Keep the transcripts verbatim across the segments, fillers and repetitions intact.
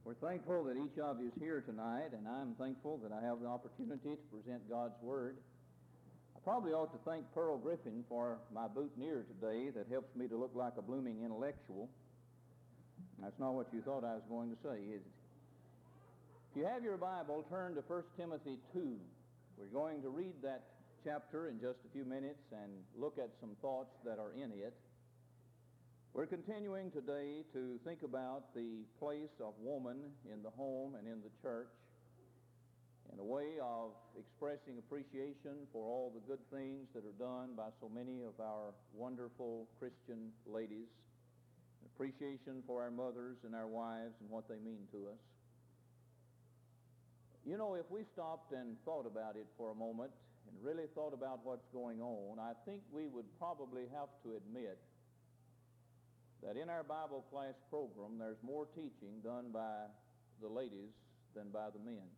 We're thankful that each of you is here tonight, and I'm thankful that I have the opportunity to present God's Word. I probably ought to thank Pearl Griffin for my boutonniere today that helps me to look like a blooming intellectual. That's not what you thought I was going to say, is it? If you have your Bible, turn to First Timothy two. We're going to read that chapter in just a few minutes and look at some thoughts that are in it. We're continuing today to think about the place of woman in the home and in the church in a way of expressing appreciation for all the good things that are done by so many of our wonderful Christian ladies, appreciation for our mothers and our wives and what they mean to us. You know, if we stopped and thought about it for a moment and really thought about what's going on, I think we would probably have to admit that in our Bible class program there's more teaching done by the ladies than by the men.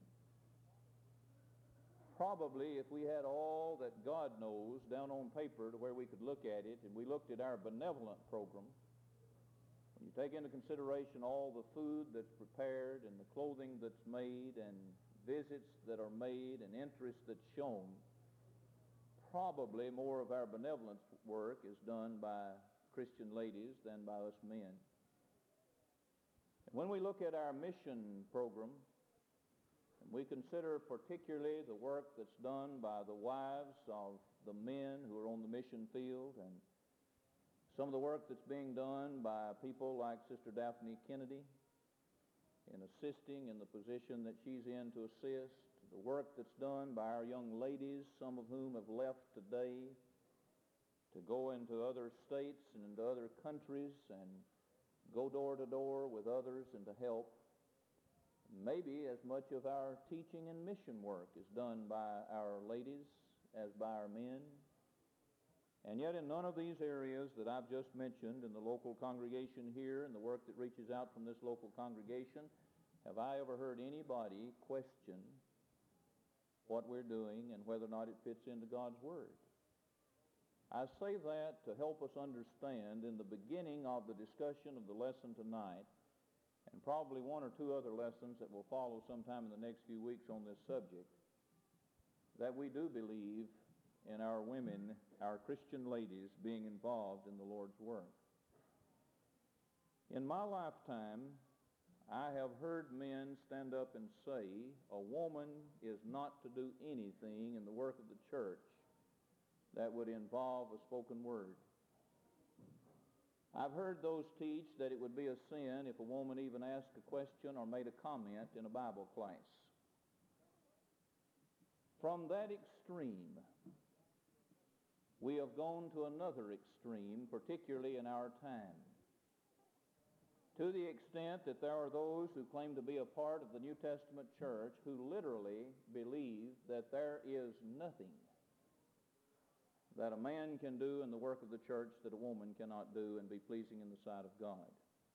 Probably if we had all that God knows down on paper to where we could look at it, and we looked at our benevolent program, when you take into consideration all the food that's prepared and the clothing that's made and visits that are made and interest that's shown, probably more of our benevolence work is done by Christian ladies than by us men. And when we look at our mission program, and we consider particularly the work that's done by the wives of the men who are on the mission field, and some of the work that's being done by people like Sister Daphne Kennedy in assisting in the position that she's in to assist, the work that's done by our young ladies, some of whom have left today to go into other states and into other countries and go door to door with others and to help. Maybe as much of our teaching and mission work is done by our ladies as by our men. And yet in none of these areas that I've just mentioned, in the local congregation here and the work that reaches out from this local congregation, have I ever heard anybody question what we're doing and whether or not it fits into God's Word. I say that to help us understand in the beginning of the discussion of the lesson tonight, and probably one or two other lessons that will follow sometime in the next few weeks on this subject, that we do believe in our women, our Christian ladies, being involved in the Lord's work. In my lifetime, I have heard men stand up and say, a woman is not to do anything in the work of the church that would involve a spoken word. I've heard those teach that it would be a sin if a woman even asked a question or made a comment in a Bible class. From that extreme, we have gone to another extreme, particularly in our time, to the extent that there are those who claim to be a part of the New Testament church who literally believe that there is nothing that a man can do in the work of the church that a woman cannot do and be pleasing in the sight of God.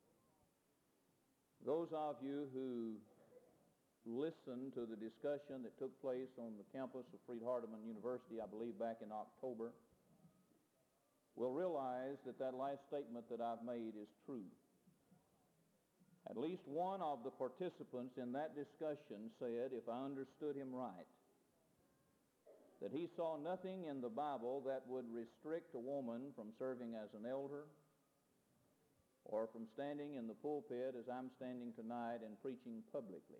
Those of you who listened to the discussion that took place on the campus of Freed-Hardeman University, I believe back in October, will realize that that last statement that I've made is true. At least one of the participants in that discussion said, if I understood him right, that he saw nothing in the Bible that would restrict a woman from serving as an elder or from standing in the pulpit as I'm standing tonight and preaching publicly.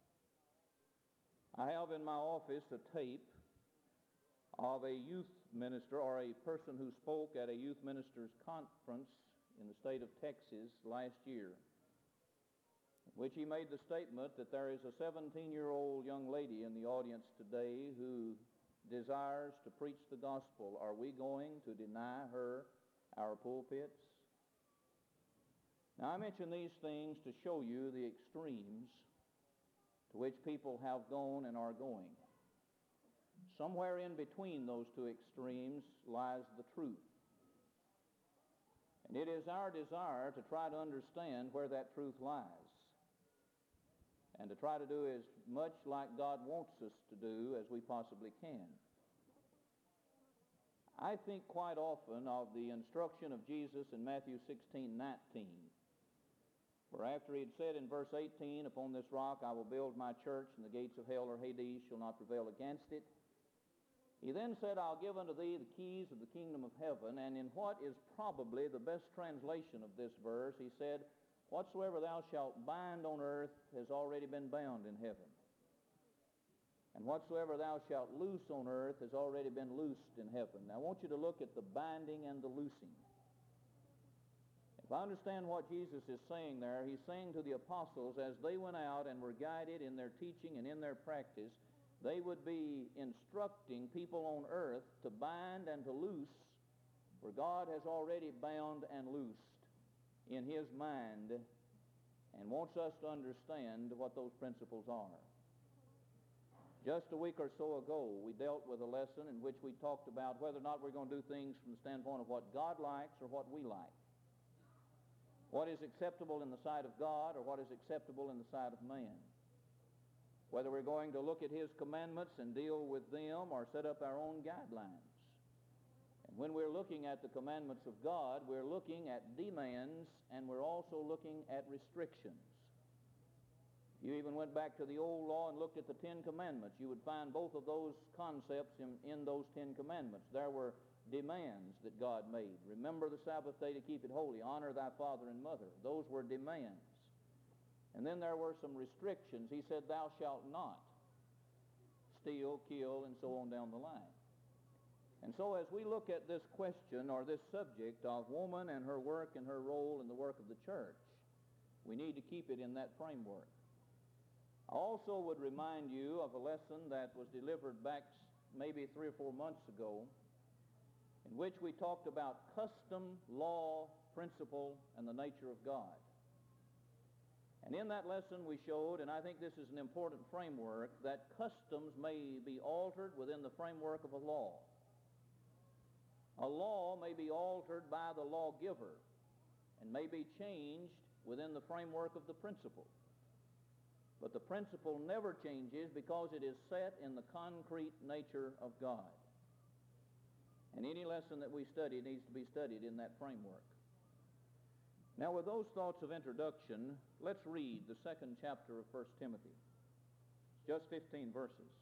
I have in my office a tape of a youth minister or a person who spoke at a youth ministers conference in the state of Texas last year, in which he made the statement that there is a seventeen-year-old young lady in the audience today who desires to preach the gospel. Are we going to deny her our pulpits? Now, I mention these things to show you the extremes to which people have gone and are going. Somewhere in between those two extremes lies the truth. And it is our desire to try to understand where that truth lies, and to try to do as much like God wants us to do as we possibly can. I think quite often of the instruction of Jesus in Matthew sixteen nineteen, For after he had said in verse eighteen, upon this rock I will build my church, and the gates of hell or Hades shall not prevail against it, he then said, I'll give unto thee the keys of the kingdom of heaven. And in what is probably the best translation of this verse, he said, whatsoever thou shalt bind on earth has already been bound in heaven. And whatsoever thou shalt loose on earth has already been loosed in heaven. Now I want you to look at the binding and the loosing. If I understand what Jesus is saying there, he's saying to the apostles as they went out and were guided in their teaching and in their practice, they would be instructing people on earth to bind and to loose, for God has already bound and loosed in his mind and wants us to understand what those principles are. Just a week or so ago, we dealt with a lesson in which we talked about whether or not we're going to do things from the standpoint of what God likes or what we like. What is acceptable in the sight of God or what is acceptable in the sight of man. Whether we're going to look at his commandments and deal with them or set up our own guidelines. And when we're looking at the commandments of God, we're looking at demands and we're also looking at restrictions. You even went back to the old law and looked at the Ten Commandments. You would find both of those concepts in, in those Ten Commandments. There were demands that God made. Remember the Sabbath day to keep it holy. Honor thy father and mother. Those were demands. And then there were some restrictions. He said, thou shalt not steal, kill, and so on down the line. And so as we look at this question or this subject of woman and her work and her role in the work of the church, we need to keep it in that framework. I also would remind you of a lesson that was delivered back maybe three or four months ago, in which we talked about custom, law, principle, and the nature of God. And in that lesson we showed, and I think this is an important framework, that customs may be altered within the framework of a law. A law may be altered by the lawgiver and may be changed within the framework of the principle. But the principle never changes because it is set in the concrete nature of God. And any lesson that we study needs to be studied in that framework. Now, with those thoughts of introduction, let's read the second chapter of First Timothy. Just fifteen verses.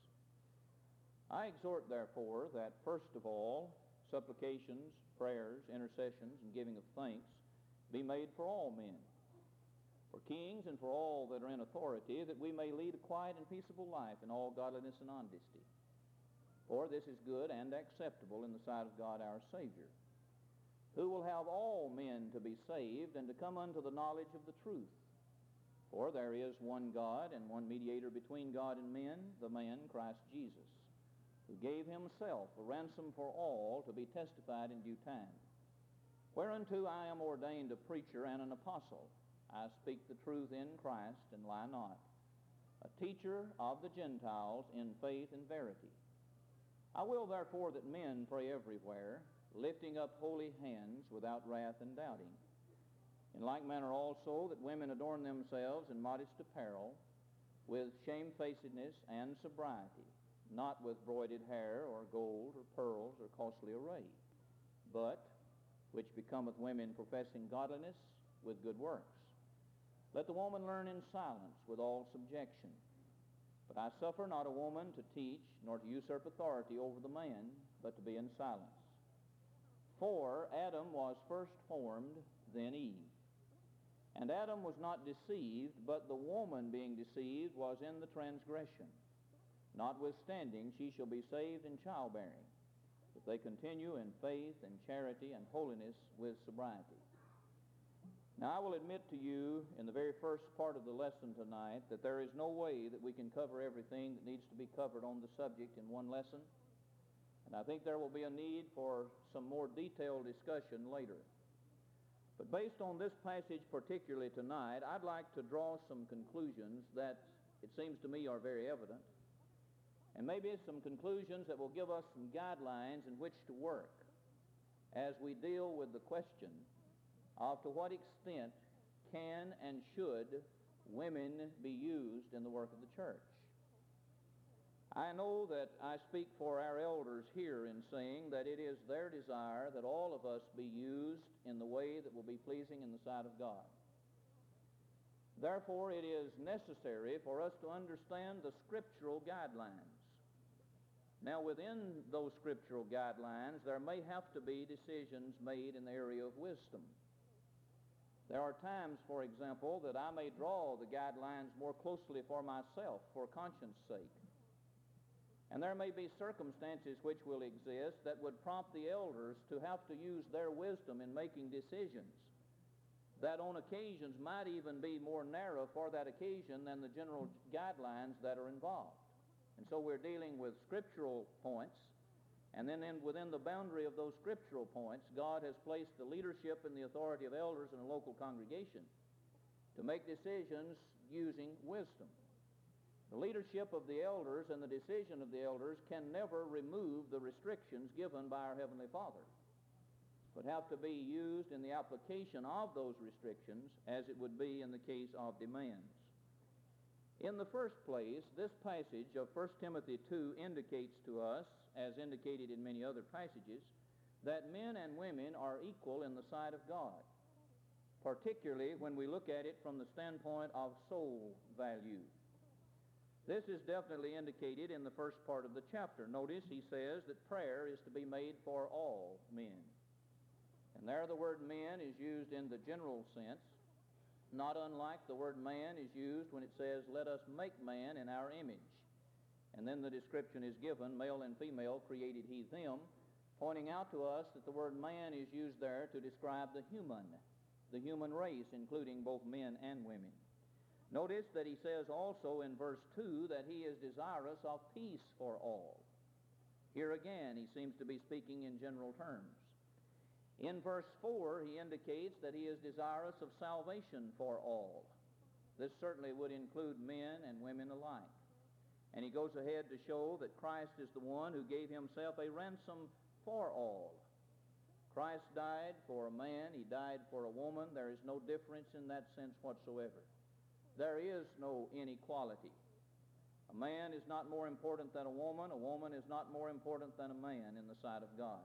I exhort, therefore, that first of all, supplications, prayers, intercessions, and giving of thanks be made for all men, for kings and for all that are in authority, that we may lead a quiet and peaceable life in all godliness and honesty. For this is good and acceptable in the sight of God our Savior, who will have all men to be saved and to come unto the knowledge of the truth. For there is one God and one mediator between God and men, the man Christ Jesus, who gave himself a ransom for all to be testified in due time. Whereunto I am ordained a preacher and an apostle. I speak the truth in Christ and lie not, a teacher of the Gentiles in faith and verity. I will therefore that men pray everywhere, lifting up holy hands without wrath and doubting. In like manner also that women adorn themselves in modest apparel, with shamefacedness and sobriety, not with broided hair or gold or pearls or costly array, but which becometh women professing godliness with good works. Let the woman learn in silence with all subjection. But I suffer not a woman to teach, nor to usurp authority over the man, but to be in silence. For Adam was first formed, then Eve. And Adam was not deceived, but the woman being deceived was in the transgression. Notwithstanding, she shall be saved in childbearing, if they continue in faith and charity and holiness with sobriety. Now, I will admit to you in the very first part of the lesson tonight that there is no way that we can cover everything that needs to be covered on the subject in one lesson. And I think there will be a need for some more detailed discussion later. But based on this passage particularly tonight, I'd like to draw some conclusions that it seems to me are very evident, and maybe some conclusions that will give us some guidelines in which to work as we deal with the question of to what extent can and should women be used in the work of the church. I know that I speak for our elders here in saying that it is their desire that all of us be used in the way that will be pleasing in the sight of God. Therefore, it is necessary for us to understand the scriptural guidelines. Now, within those scriptural guidelines, there may have to be decisions made in the area of wisdom. There are times, for example, that I may draw the guidelines more closely for myself, for conscience sake. And there may be circumstances which will exist that would prompt the elders to have to use their wisdom in making decisions that on occasions might even be more narrow for that occasion than the general guidelines that are involved. And so we're dealing with scriptural points, and then in, within the boundary of those scriptural points, God has placed the leadership and the authority of elders in a local congregation to make decisions using wisdom. The leadership of the elders and the decision of the elders can never remove the restrictions given by our Heavenly Father, but have to be used in the application of those restrictions as it would be in the case of demands. In the first place, this passage of First Timothy two indicates to us, as indicated in many other passages, that men and women are equal in the sight of God, particularly when we look at it from the standpoint of soul value. This is definitely indicated in the first part of the chapter. Notice he says that prayer is to be made for all men. And there the word men is used in the general sense, not unlike the word man is used when it says, let us make man in our image. And then the description is given, male and female created he them, pointing out to us that the word man is used there to describe the human, the human race, including both men and women. Notice that he says also in verse two that he is desirous of peace for all. Here again, he seems to be speaking in general terms. In verse four, he indicates that he is desirous of salvation for all. This certainly would include men and women alike. And he goes ahead to show that Christ is the one who gave himself a ransom for all. Christ died for a man, he died for a woman. There is no difference in that sense whatsoever. There is no inequality. A man is not more important than a woman. A woman is not more important than a man in the sight of God.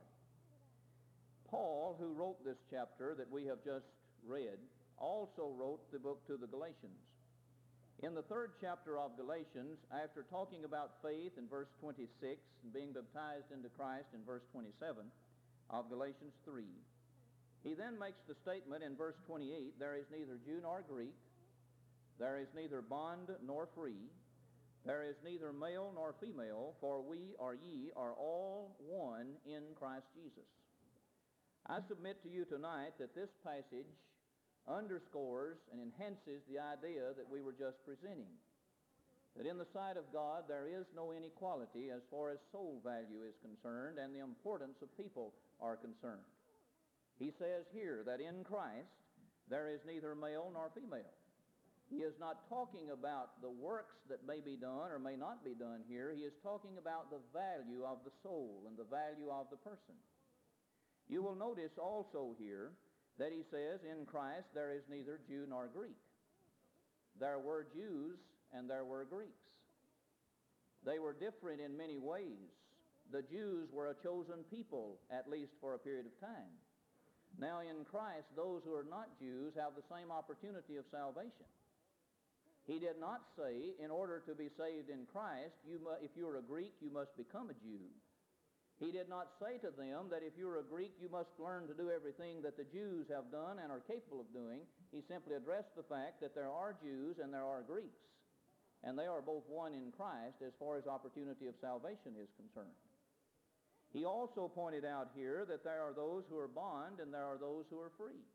Paul, who wrote this chapter that we have just read, also wrote the book to the Galatians. In the third chapter of Galatians, after talking about faith in verse twenty-six and being baptized into Christ in verse twenty-seven of Galatians three, he then makes the statement in verse twenty-eight, there is neither Jew nor Greek, there is neither bond nor free, there is neither male nor female, for we or ye are all one in Christ Jesus. I submit to you tonight that this passage underscores and enhances the idea that we were just presenting, that in the sight of God there is no inequality as far as soul value is concerned and the importance of people are concerned. He says here that in Christ there is neither male nor female. He is not talking about the works that may be done or may not be done here. He is talking about the value of the soul and the value of the person. You will notice also here that he says, in Christ there is neither Jew nor Greek. There were Jews and there were Greeks. They were different in many ways. The Jews were a chosen people, at least for a period of time. Now in Christ, those who are not Jews have the same opportunity of salvation. He did not say, in order to be saved in Christ, you mu- if you're a Greek, you must become a Jew. He did not say to them that if you're a Greek, you must learn to do everything that the Jews have done and are capable of doing. He simply addressed the fact that there are Jews and there are Greeks, and they are both one in Christ as far as opportunity of salvation is concerned. He also pointed out here that there are those who are bond and there are those who are free.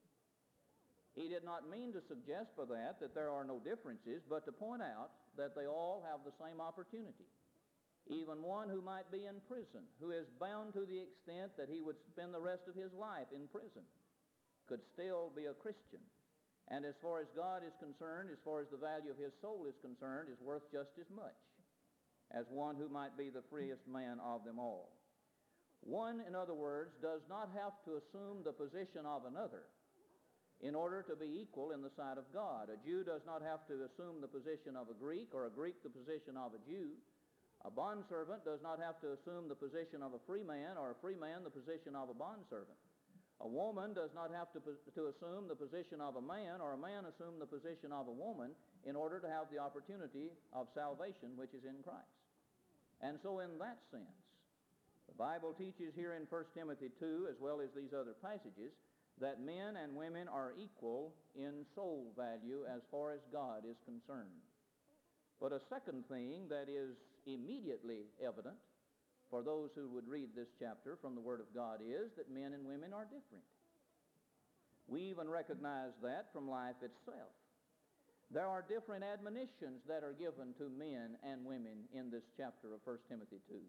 He did not mean to suggest by that that there are no differences, but to point out that they all have the same opportunity. Even one who might be in prison, who is bound to the extent that he would spend the rest of his life in prison, could still be a Christian. And as far as God is concerned, as far as the value of his soul is concerned, is worth just as much as one who might be the freest man of them all. One, in other words, does not have to assume the position of another in order to be equal in the sight of God. A Jew does not have to assume the position of a Greek, or a Greek the position of a Jew. A bondservant does not have to assume the position of a free man, or a free man the position of a bondservant. A woman does not have to, to assume the position of a man, or a man assume the position of a woman in order to have the opportunity of salvation which is in Christ. And so in that sense, the Bible teaches here in First Timothy two, as well as these other passages, that men and women are equal in soul value as far as God is concerned. But a second thing that is immediately evident for those who would read this chapter from the Word of God is that men and women are different. We even recognize that from life itself. There are different admonitions that are given to men and women in this chapter of First Timothy two.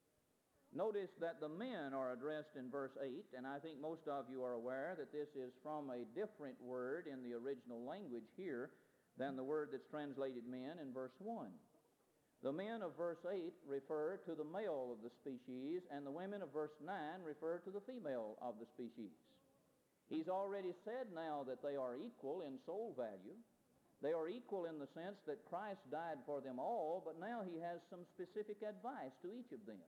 Notice that the men are addressed in verse eight, and I think most of you are aware that this is from a different word in the original language here than the word that's translated men in verse one. The men of verse eight refer to the male of the species, and the women of verse nine refer to the female of the species. He's already said now that they are equal in soul value. They are equal in the sense that Christ died for them all, but now he has some specific advice to each of them.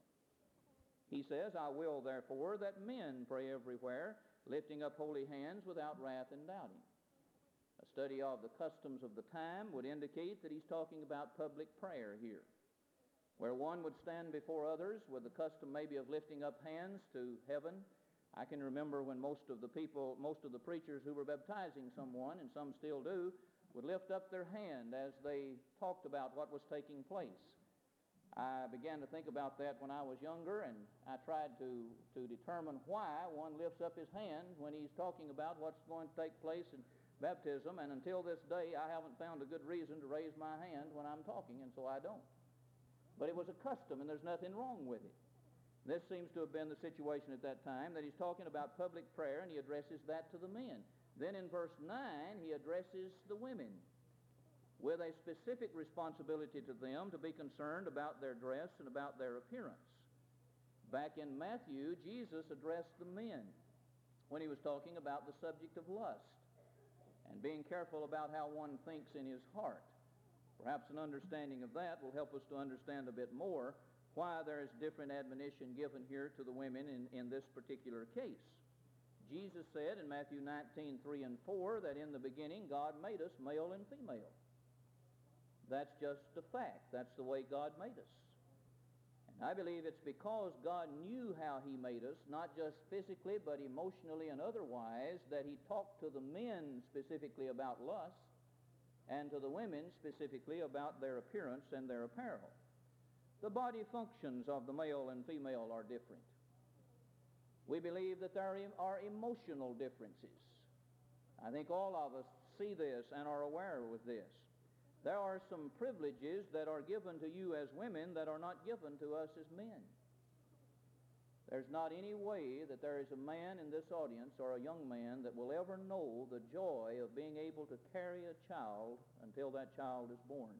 He says, I will therefore that men pray everywhere, lifting up holy hands without wrath and doubting. A study of the customs of the time would indicate that he's talking about public prayer here, where one would stand before others with the custom maybe of lifting up hands to heaven. I can remember when most of the people, most of the preachers who were baptizing someone, and some still do, would lift up their hand as they talked about what was taking place. I began to think about that when I was younger, and I tried to, to determine why one lifts up his hand when he's talking about what's going to take place in baptism, and until this day I haven't found a good reason to raise my hand when I'm talking, and so I don't. But it was a custom, and there's nothing wrong with it. This seems to have been the situation at that time, that he's talking about public prayer, and he addresses that to the men. Then in verse nine, he addresses the women with a specific responsibility to them to be concerned about their dress and about their appearance. Back in Matthew, Jesus addressed the men when he was talking about the subject of lust and being careful about how one thinks in his heart. Perhaps an understanding of that will help us to understand a bit more why there is different admonition given here to the women in, in this particular case. Jesus said in Matthew nineteen, three and four, that in the beginning God made us male and female. That's just a fact. That's the way God made us. And I believe it's because God knew how he made us, not just physically, but emotionally and otherwise, that he talked to the men specifically about lust and to the women specifically about their appearance and their apparel. The body functions of the male and female are different. We believe that there are emotional differences. I think all of us see this and are aware with this. There are some privileges that are given to you as women that are not given to us as men. There's not any way that there is a man in this audience or a young man that will ever know the joy of being able to carry a child until that child is born,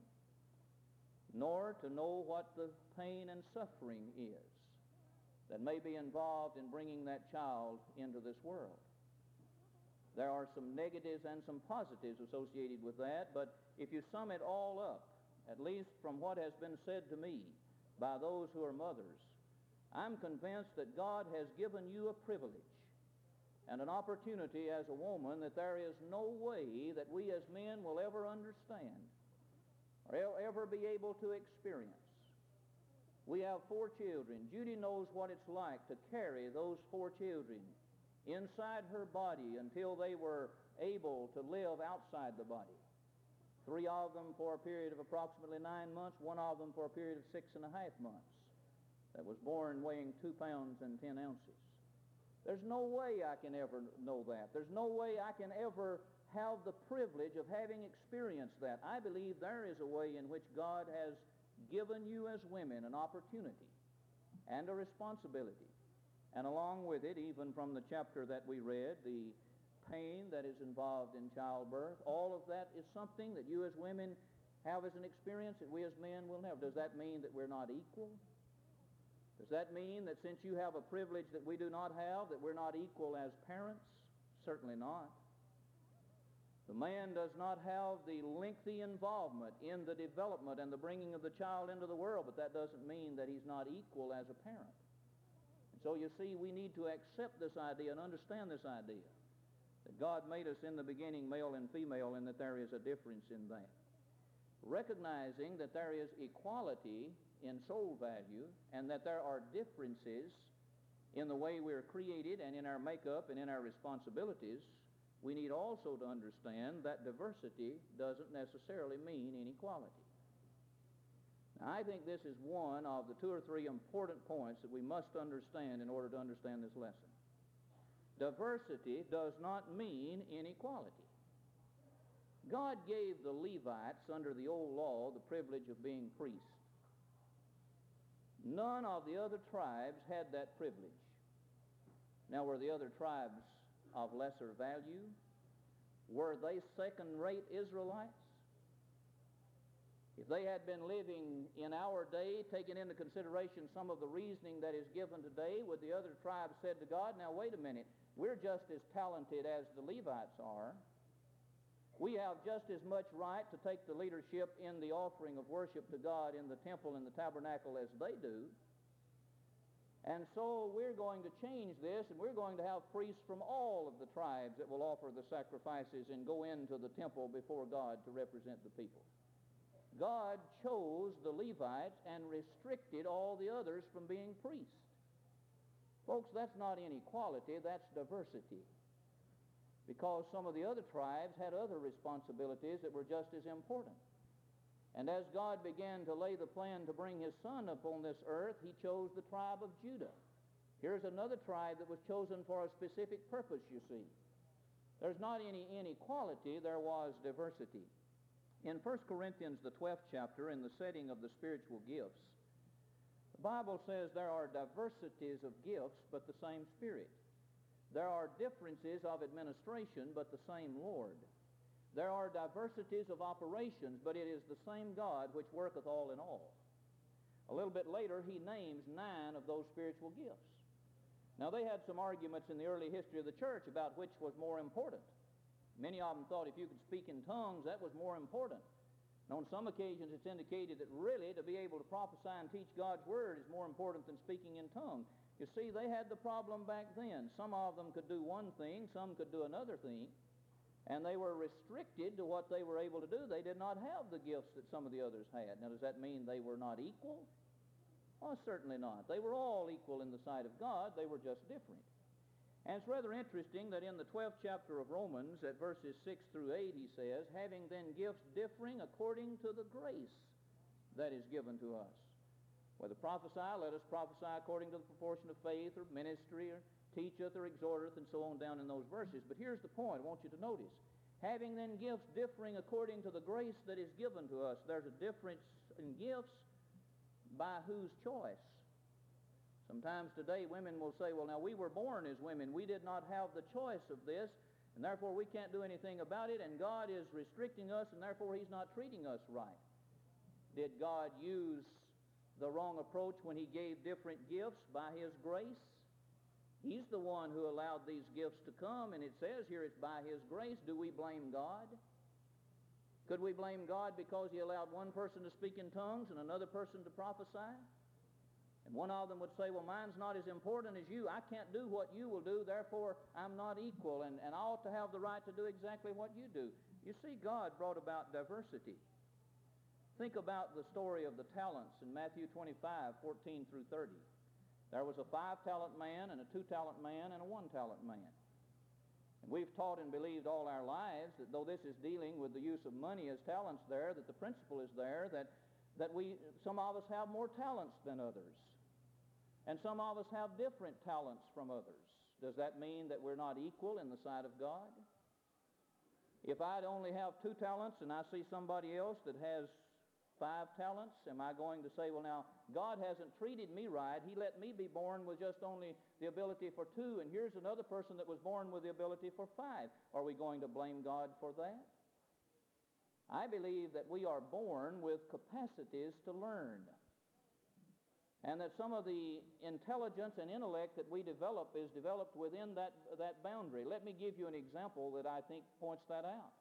nor to know what the pain and suffering is that may be involved in bringing that child into this world. There are some negatives and some positives associated with that, but if you sum it all up, at least from what has been said to me by those who are mothers, I'm convinced that God has given you a privilege and an opportunity as a woman that there is no way that we as men will ever understand or ever be able to experience. We have four children. Judy knows what it's like to carry those four children inside her body until they were able to live outside the body. Three of them for a period of approximately nine months, one of them for a period of six and a half months, that was born weighing two pounds and ten ounces. There's no way I can ever know that. There's no way I can ever have the privilege of having experienced that. I believe there is a way in which God has given you as women an opportunity and a responsibility. And along with it, even from the chapter that we read, the pain that is involved in childbirth, all of that is something that you as women have as an experience that we as men will never. Does that mean that we're not equal? Does that mean that since you have a privilege that we do not have, that we're not equal as parents? Certainly not. The man does not have the lengthy involvement in the development and the bringing of the child into the world, but that doesn't mean that he's not equal as a parent. So you see, we need to accept this idea and understand this idea, that God made us in the beginning male and female, and that there is a difference in that. Recognizing that there is equality in soul value, and that there are differences in the way we're created and in our makeup and in our responsibilities, we need also to understand that diversity doesn't necessarily mean inequality. Now, I think this is one of the two or three important points that we must understand in order to understand this lesson. Diversity does not mean inequality. God gave the Levites under the old law the privilege of being priests. None of the other tribes had that privilege. Now, were the other tribes of lesser value? Were they second-rate Israelites? If they had been living in our day, taking into consideration some of the reasoning that is given today, would the other tribes said to God, now wait a minute, we're just as talented as the Levites are. We have just as much right to take the leadership in the offering of worship to God in the temple and the tabernacle as they do. And so we're going to change this, and we're going to have priests from all of the tribes that will offer the sacrifices and go into the temple before God to represent the people. God chose the Levites and restricted all the others from being priests. Folks, that's not inequality, that's diversity. Because some of the other tribes had other responsibilities that were just as important. And as God began to lay the plan to bring his Son upon this earth, he chose the tribe of Judah. Here's another tribe that was chosen for a specific purpose, you see. There's not any inequality, there was diversity. In First Corinthians, the twelfth chapter, in the setting of the spiritual gifts, the Bible says there are diversities of gifts, but the same Spirit. There are differences of administration, but the same Lord. There are diversities of operations, but it is the same God which worketh all in all. A little bit later, he names nine of those spiritual gifts. Now, they had some arguments in the early history of the church about which was more important. Many of them thought if you could speak in tongues, that was more important. And on some occasions, it's indicated that really to be able to prophesy and teach God's Word is more important than speaking in tongues. You see, they had the problem back then. Some of them could do one thing, some could do another thing, and they were restricted to what they were able to do. They did not have the gifts that some of the others had. Now, does that mean they were not equal? Oh, certainly not. They were all equal in the sight of God. They were just different. And it's rather interesting that in the twelfth chapter of Romans, at verses six through eight, he says, having then gifts differing according to the grace that is given to us. Whether prophesy, let us prophesy according to the proportion of faith, or ministry, or teacheth, or exhorteth, and so on down in those verses. But here's the point I want you to notice. Having then gifts differing according to the grace that is given to us. There's a difference in gifts by whose choice? Sometimes today women will say, well, now we were born as women. We did not have the choice of this, and therefore we can't do anything about it, and God is restricting us, and therefore he's not treating us right. Did God use the wrong approach when he gave different gifts by his grace? He's the one who allowed these gifts to come, and it says here it's by his grace. Do we blame God? Could we blame God because he allowed one person to speak in tongues and another person to prophesy? And one of them would say, well, mine's not as important as you. I can't do what you will do, therefore I'm not equal, and, and I ought to have the right to do exactly what you do. You see, God brought about diversity. Think about the story of the talents in Matthew twenty-five, fourteen through thirty. There was a five-talent man and a two-talent man and a one-talent man. And we've taught and believed all our lives that though this is dealing with the use of money as talents there, that the principle is there that, that we, some of us have more talents than others. And some of us have different talents from others. Does that mean that we're not equal in the sight of God? If I only have two talents and I see somebody else that has five talents, am I going to say, well, now, God hasn't treated me right. He let me be born with just only the ability for two, and here's another person that was born with the ability for five. Are we going to blame God for that? I believe that we are born with capacities to learn, and that some of the intelligence and intellect that we develop is developed within that, that boundary. Let me give you an example that I think points that out.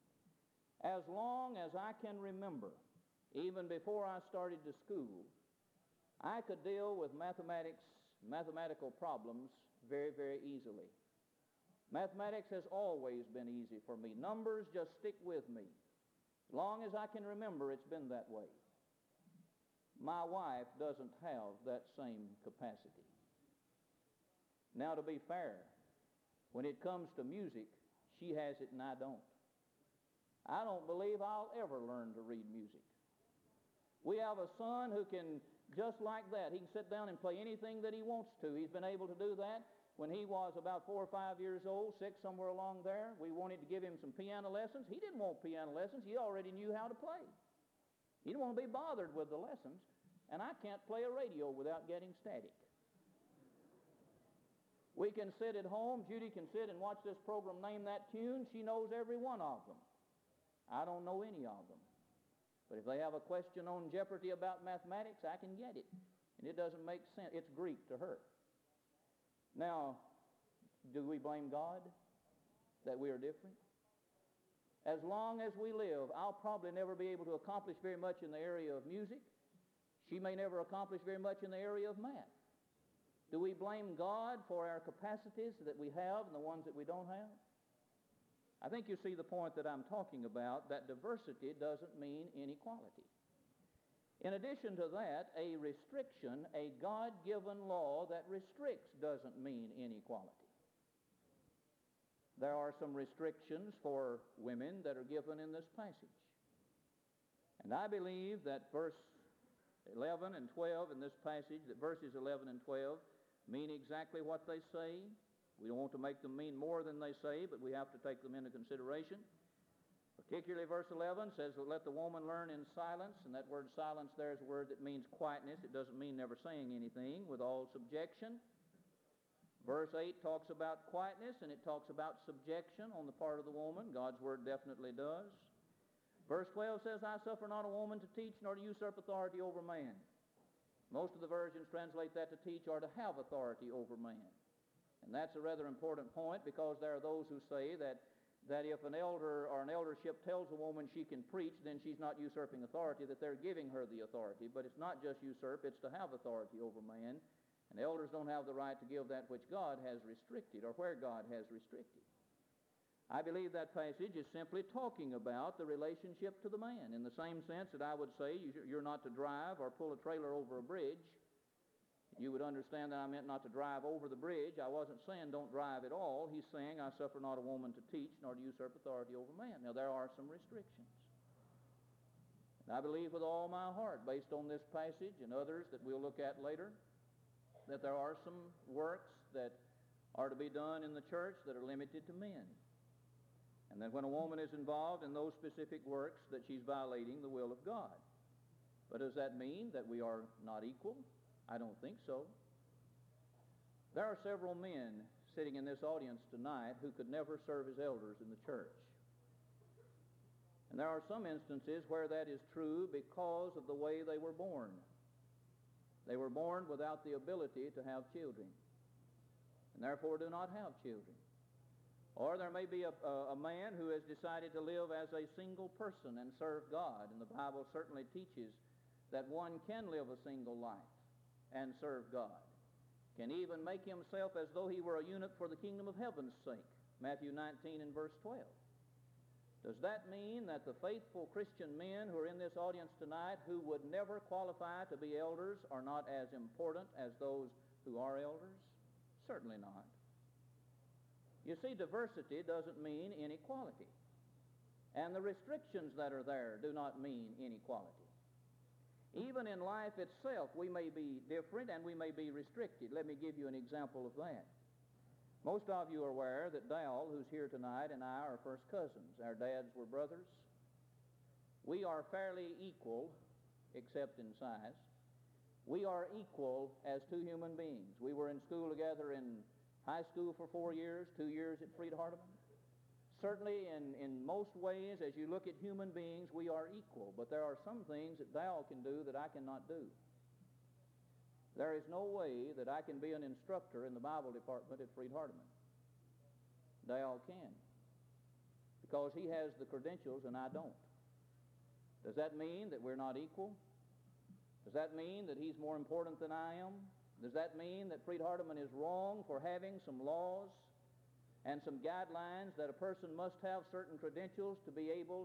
As long as I can remember, even before I started to school, I could deal with mathematics mathematical problems very, very easily. Mathematics has always been easy for me. Numbers just stick with me. As long as I can remember, it's been that way. My wife doesn't have that same capacity. Now, to be fair, when it comes to music, she has it and I don't. I don't believe I'll ever learn to read music. We have a son who can, just like that, he can sit down and play anything that he wants to. He's been able to do that. When he was about four or five years old, six, somewhere along there, we wanted to give him some piano lessons. He didn't want piano lessons. He already knew how to play. He didn't want to be bothered with the lessons. And I can't play a radio without getting static. We can sit at home. Judy can sit and watch this program, name that tune. She knows every one of them. I don't know any of them. But if they have a question on Jeopardy about mathematics, I can get it. And it doesn't make sense. It's Greek to her. Now, do we blame God that we are different? As long as we live, I'll probably never be able to accomplish very much in the area of music. She may never accomplish very much in the area of math. Do we blame God for our capacities that we have and the ones that we don't have? I think you see the point that I'm talking about, that diversity doesn't mean inequality. In addition to that, a restriction, a God-given law that restricts doesn't mean inequality. There are some restrictions for women that are given in this passage. And I believe that verse eleven and twelve in this passage, that verses eleven and twelve mean exactly what they say. We don't want to make them mean more than they say, but we have to take them into consideration. Particularly verse eleven says, let the woman learn in silence, and that word silence there is a word that means quietness. It doesn't mean never saying anything, with all subjection. Verse eight talks about quietness, and it talks about subjection on the part of the woman. God's word definitely does. Verse twelve says, I suffer not a woman to teach nor to usurp authority over man. Most of the versions translate that to teach or to have authority over man. And that's a rather important point, because there are those who say that that if an elder or an eldership tells a woman she can preach, then she's not usurping authority, that they're giving her the authority. But it's not just usurp, it's to have authority over man. And elders don't have the right to give that which God has restricted, or where God has restricted. I believe that passage is simply talking about the relationship to the man, in the same sense that I would say you're not to drive or pull a trailer over a bridge. You would understand that I meant not to drive over the bridge. I wasn't saying don't drive at all. He's saying, I suffer not a woman to teach nor to usurp authority over man. Now, there are some restrictions. And I believe with all my heart, based on this passage and others that we'll look at later, that there are some works that are to be done in the church that are limited to men. And that when a woman is involved in those specific works, that she's violating the will of God. But does that mean that we are not equal? I don't think so. There are several men sitting in this audience tonight who could never serve as elders in the church. And there are some instances where that is true because of the way they were born. They were born without the ability to have children, and therefore do not have children. Or there may be a, a, a man who has decided to live as a single person and serve God, and the Bible certainly teaches that one can live a single life and serve God, can even make himself as though he were a eunuch for the kingdom of heaven's sake. Matthew nineteen and verse twelve. Does that mean that the faithful Christian men who are in this audience tonight who would never qualify to be elders are not as important as those who are elders? Certainly not. You see, diversity doesn't mean inequality. And the restrictions that are there do not mean inequality. Even in life itself, we may be different and we may be restricted. Let me give you an example of that. Most of you are aware that Dal, who's here tonight, and I are first cousins. Our dads were brothers. We are fairly equal, except in size. We are equal as two human beings. We were in school together in high school for four years, two years at Freed-Hardeman. Certainly, in, in most ways, as you look at human beings, we are equal. But there are some things that Dal can do that I cannot do. There is no way that I can be an instructor in the Bible department at Freed-Hardeman. Dal can, because he has the credentials and I don't. Does that mean that we're not equal? Does that mean that he's more important than I am? Does that mean that Freed Hardeman is wrong for having some laws and some guidelines that a person must have certain credentials to be able